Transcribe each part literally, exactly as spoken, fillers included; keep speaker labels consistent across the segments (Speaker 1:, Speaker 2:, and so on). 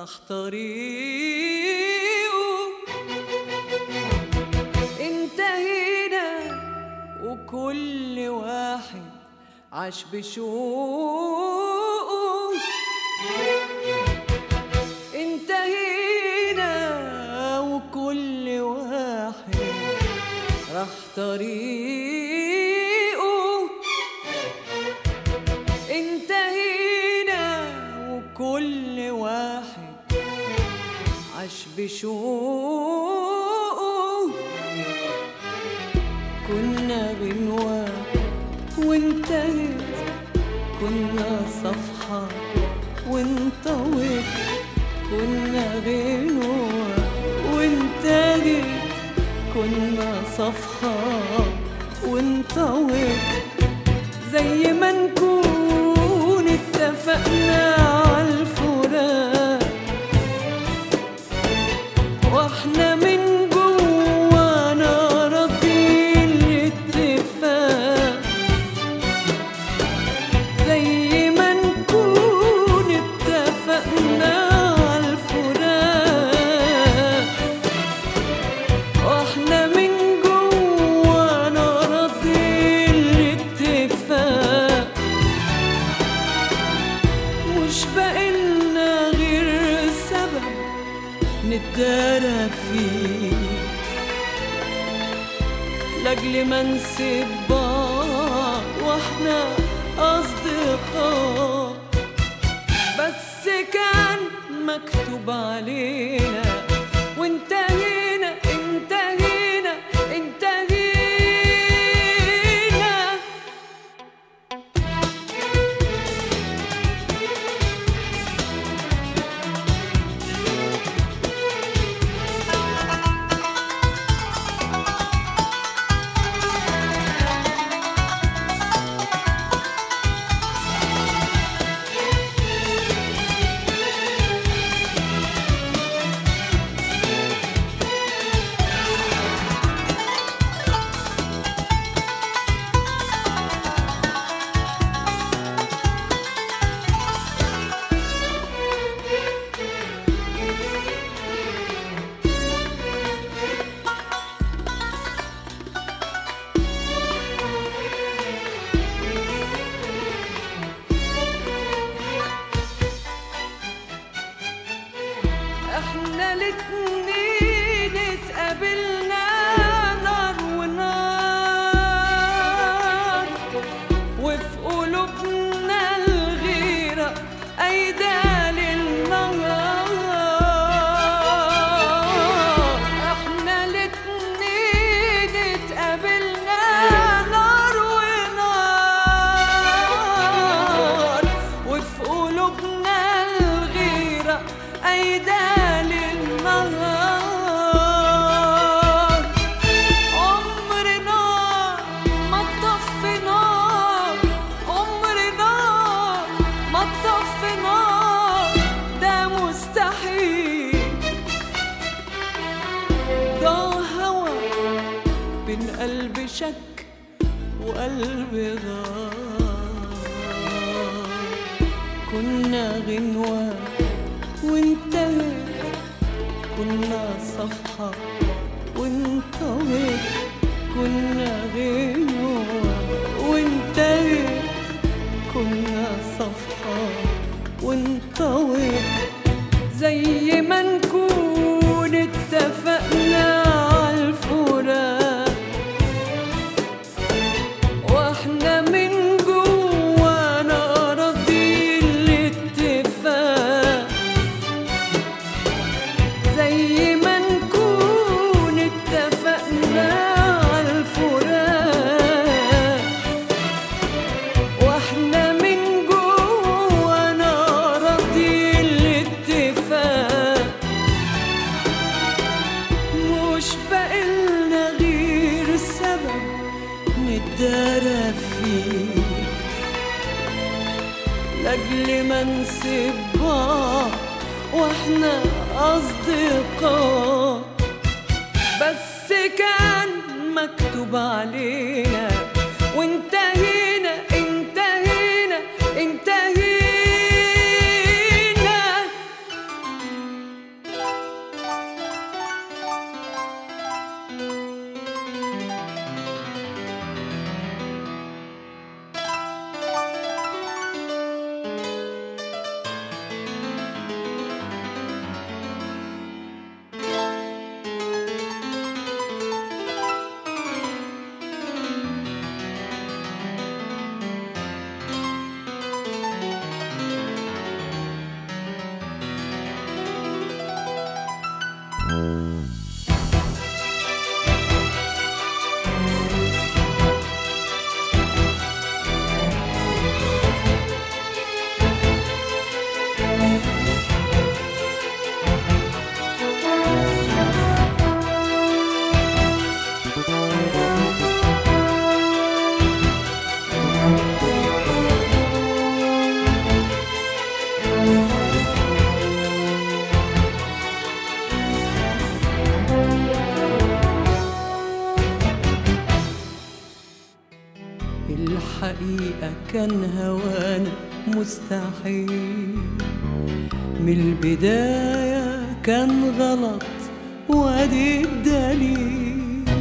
Speaker 1: راح طريقه. انتهينا وكل واحد عاش بشوقه. انتهينا وكل واحد راح طريقه. انتهينا وكل واحد عاش بشوقه. كنا غنوة وانتهت، كنا صفحة وانطوت. كنا غنوة وانتهت، كنا صفحة وانطوت. زي ما نكون اتفقنا عالفراق، واحنا من جوانا راضيين الاتفاق. زي ما نكون اتفقنا عالفراق، واحنا من جوانا راضيين الاتفاق. مش بقالنا غير سبب نتدارى فيه، لاجل ما نسيب بعض واحنا أصدقاء. بس كان مكتوب علينا وانتهينا انتهينا انتهينا. احنا الاتنين اتقابلنا نار ونار، وفي قلوبنا الغيرة أيدا للنهار. احنا الاتنين اتقابلنا نار ونار، وفي قلوبنا الغيرة أيدا للنهار. عمرنا ما طفينا، عمرنا ما طفينا، ده مستحيل. ده هوى بين قلب شك وقلب غار. كنا غنوة وانتهت، كنا صفحة وانطوت. كنا غنوة وانتهت، كنا صفحة وانطوت. زي ما نكون اتفقنا عالفراق، واحنا من جوانا راضيين الاتفاق. زي ما نكون اتفقنا عالفراق، واحنا من جوانا راضيين الاتفاق. مش بقالنا غير سبب نتدارى فيه، لاجل ما نسيب بعض واحنا أصدقاء. بس كان مكتوب علينا وانتهينا انتهينا انتهينا. الحقيقة كان هوانا مستحيل، من البداية كان غلط وادي الدليل.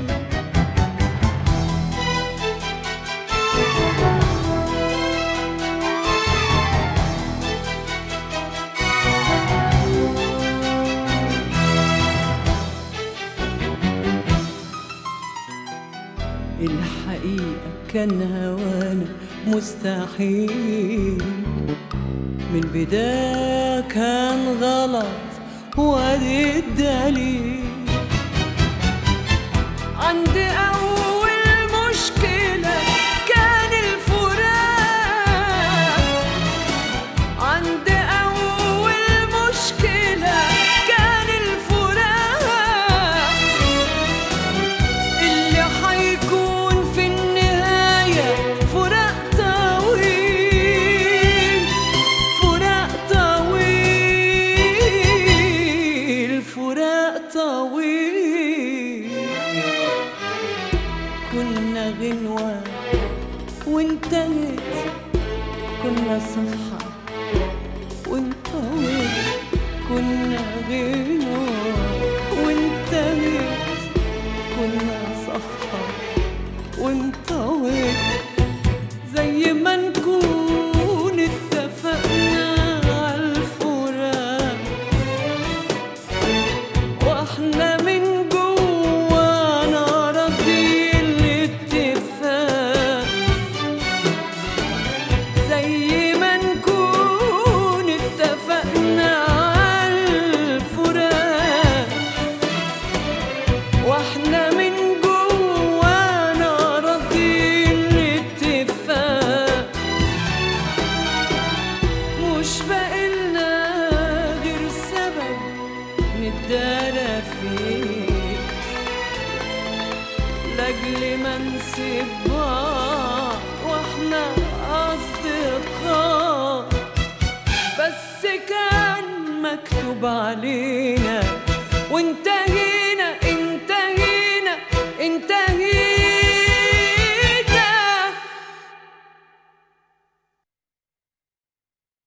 Speaker 1: الحقيقة كان هوانا مستحيل، من البداية كان غلط وادي الدليل. عند أول مشكلة كان الفراق، عند أول مشكلة كان الفراق، اللي حيكون في النهاية فراق طويل، فراق طويل، فراق طويل. كنا غنوة وانتهت، كنا صفحة وانطوت، كنا غنوة وانتهت، كنا صفحة وانطوت. زي ما نكون اتفقنا عالفراق، واحنا من جوانا راضيين الاتفاق. زي ما نكون اتفقنا عالفراق، واحنا من جوانا راضيين الاتفاق. مش باقيلنا غير سبب نتدارى فيه، لاجل ما نسيب بعض واحنا أصدقاء. بس كان مكتوب علينا وانتهينا